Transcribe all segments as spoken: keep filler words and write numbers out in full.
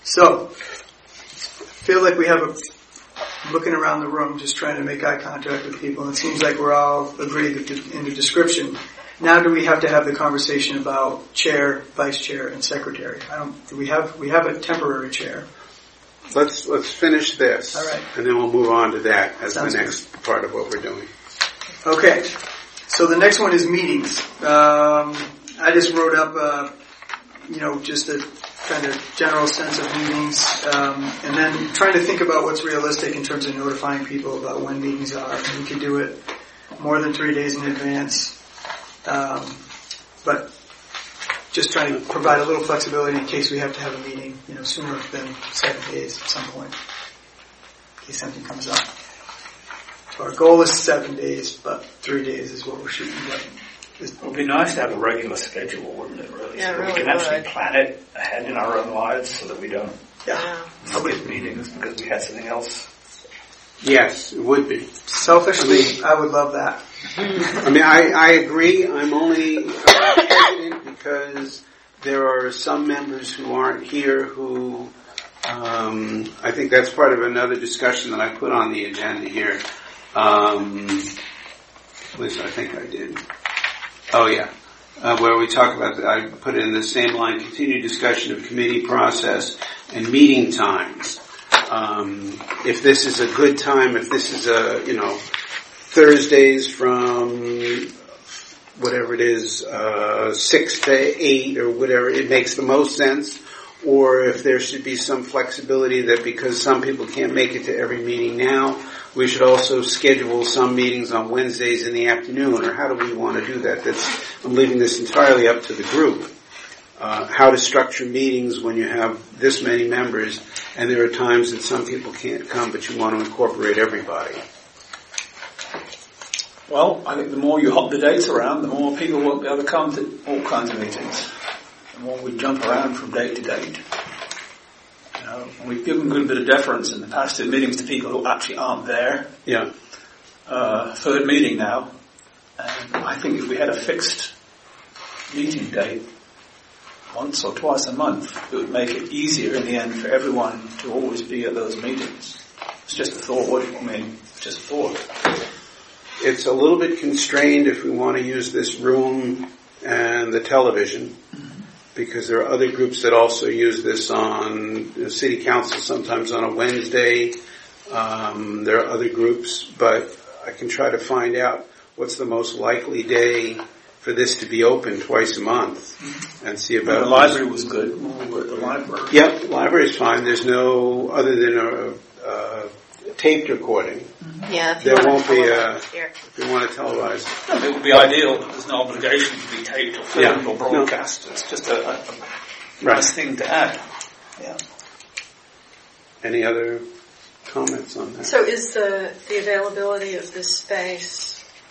So, feel like we have a, looking around the room, just trying to make eye contact with people, and it seems like we're all agreed in the description. Now do we have to have the conversation about chair, vice chair, and secretary? I don't, do we have, we have a temporary chair. Let's, let's finish this. All right. And then we'll move on to that as Sounds the next good. part of what we're doing. Okay. So the next one is meetings. Um, I just wrote up, uh, you know, just a kind of general sense of meetings, um, and then trying to think about what's realistic in terms of notifying people about when meetings are. We could do it more than three days in advance, um, but just trying to provide a little flexibility in case we have to have a meeting, you know, sooner than seven days at some point, in case something comes up. So our goal is seven days, but three days is what we're shooting for. It would be nice to have a regular schedule, wouldn't it, really? Yeah, so really we can would. actually plan it ahead in our own lives so that we don't Yeah. skip meetings because we had something else. Yes, it would be. Selfishly, I would love that. I mean, I, I agree. I'm only uh, hesitant because there are some members who aren't here who, um, I think that's part of another discussion that I put on the agenda here. Um, at least I think I did. Oh yeah, uh, where we talk about, I put it in the same line, continued discussion of committee process and meeting times. Um, if this is a good time, if this is a, you know, Thursdays from whatever it is, uh, six to eight or whatever, it makes the most sense. Or if there should be some flexibility that because some people can't make it to every meeting now, we should also schedule some meetings on Wednesdays in the afternoon, or how do we want to do that? That's, I'm leaving this entirely up to the group. Uh, how to structure meetings when you have this many members, and there are times that some people can't come, but you want to incorporate everybody. Well, I think the more you hop the dates around, the more people won't be able to come to all kinds of meetings. The more we jump around from date to date. You know, and we've given a good bit of deference in the past to meetings to people who actually aren't there. Yeah. Uh, third meeting now. And I think if we had a fixed meeting date, once or twice a month, it would make it easier in the end for everyone to always be at those meetings. It's just a thought. What I mean, just a thought. It's a little bit constrained if we want to use this room and the television, because there are other groups that also use this on the city council, sometimes on a Wednesday. Um, there are other groups, but I can try to find out what's the most likely day for this to be open twice a month and see about the library was good when we were at the library. Yep, the library is fine. There's no, other than a, a taped recording. Yeah, if you There want won't to be tell a, us here. if you want to televise it. It would be ideal, but there's no obligation to be taped or filmed Yeah. or broadcast. It's just a, a, a Right. nice thing to add. Yeah. Any other comments on that? So is the, the availability of this space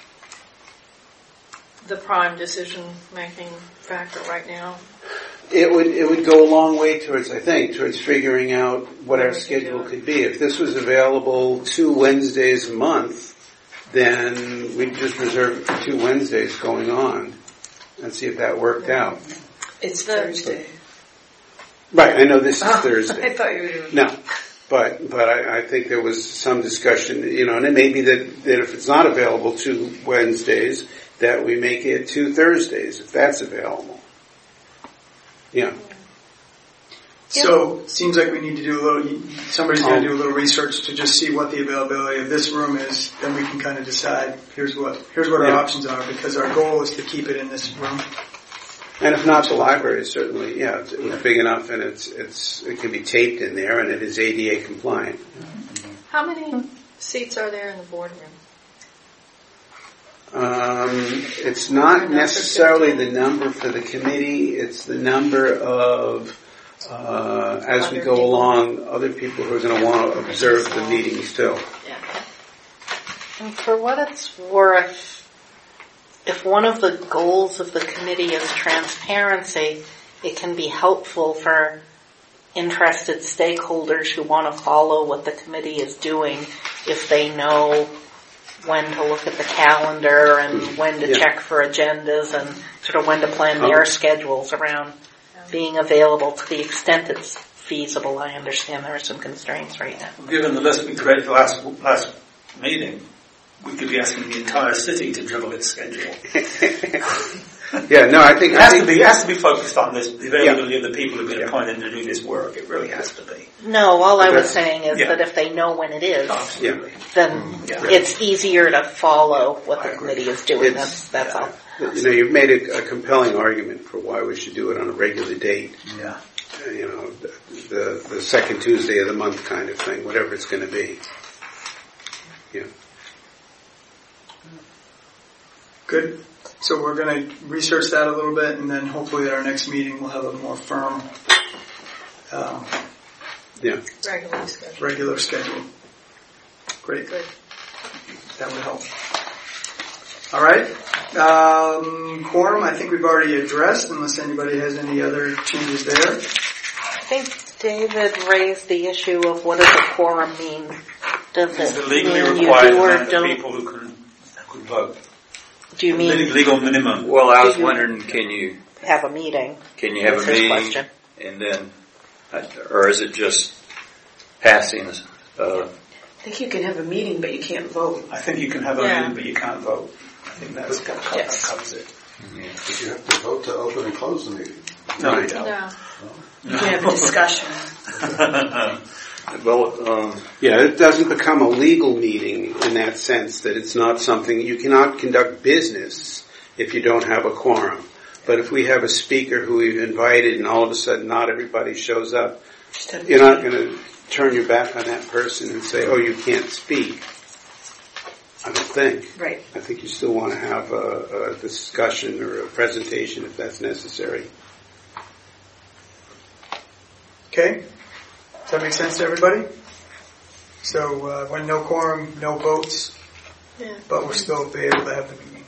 the prime decision-making factor right now? It would it would go a long way towards, I think, towards figuring out what our schedule could be. If this was available two Wednesdays a month, then we'd just reserve it for two Wednesdays going on and see if that worked out. It's Thursday. Right, I know this is Oh, Thursday. I thought you were doing No, but but I, I think there was some discussion, you know, and it may be that, that if it's not available two Wednesdays, that we make it two Thursdays, if that's available. Yeah. So, it seems like we need to do a little, somebody's going to do a little research to just see what the availability of this room is, then we can kind of decide, here's what, here's what our Yeah. options are, because our goal is to keep it in this room. And if not, the library is certainly, yeah, it's, it's big enough and it's, it's, it can be taped in there and it is A D A compliant. How many seats are there in the boardroom? Um, it's not necessarily the number for the committee, it's the number of, uh, as we go along, other people who are going to want to observe the meetings too. Yeah. And for what it's worth, if one of the goals of the committee is transparency, it can be helpful for interested stakeholders who want to follow what the committee is doing if they know when to look at the calendar and when to Yeah. check for agendas and sort of when to plan their Okay. schedules around being available to the extent it's feasible. I understand there are some constraints right now. Given the list we created last last meeting, we could be asking the entire city to juggle its schedule. Yeah, no, I think It has I to think, be. It has to be focused on this, the availability of the people who've been Yeah. appointed to do this work. It really has to be. No, all I was That's- saying is yeah. that if they know when it is, Absolutely. then Yeah. it's easier to follow what I the agree. committee is doing. It's- That's that's all. you know, you've made a, a compelling argument for why we should do it on a regular date. Yeah. Uh, You know, the, the the second Tuesday of the month kind of thing, whatever it's going to be. Yeah. Good. So we're going to research that a little bit, and then hopefully at our next meeting we'll have a more firm, um, Yeah. Regularly scheduled. regular schedule. Great. Good. That would help. All right. Um, quorum, I think we've already addressed, unless anybody has any other changes there. I think David raised the issue of what does a quorum mean? Does It's the it legally mean you required do or amount of don't? people who can, who can vote. Do you mean Legal minimum. Well, I was Do you- wondering, can you have a meeting? can you have That's a his meeting question. and then, or is it just passing? Uh, I think you can have a meeting, but you can't vote. I think you can have a Yeah. meeting, but you can't vote. I think that's that covers, Yes. that covers it. But you have to vote to open and close the meeting. No, you Right. don't. No. You can have a discussion. well, um, Yeah, it doesn't become a legal meeting in that sense that it's not something, you cannot conduct business if you don't have a quorum. But if we have a speaker who we've invited and all of a sudden not everybody shows up, Just have a you're not meeting. going to turn your back on that person and say, oh, you can't speak. I don't think. Right. I think you still want to have a, a discussion or a presentation if that's necessary. Okay? Does that make sense to everybody? So uh, when no quorum, no votes, Yeah. but we'll still be able to have the meeting.